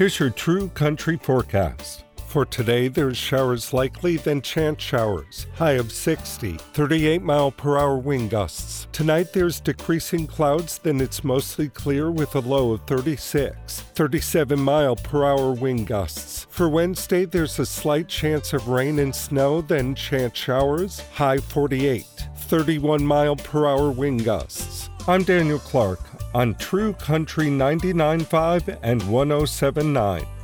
Here's your True Country forecast. For today, there's showers likely, then chance showers. High of 60, 38-mile-per-hour wind gusts. Tonight, there's decreasing clouds, then it's mostly clear with a low of 36, 37-mile-per-hour wind gusts. For Wednesday, there's a slight chance of rain and snow, then chance showers. High 48, 31-mile-per-hour wind gusts. I'm Daniel Clark on True Country 99.5 and 107.9.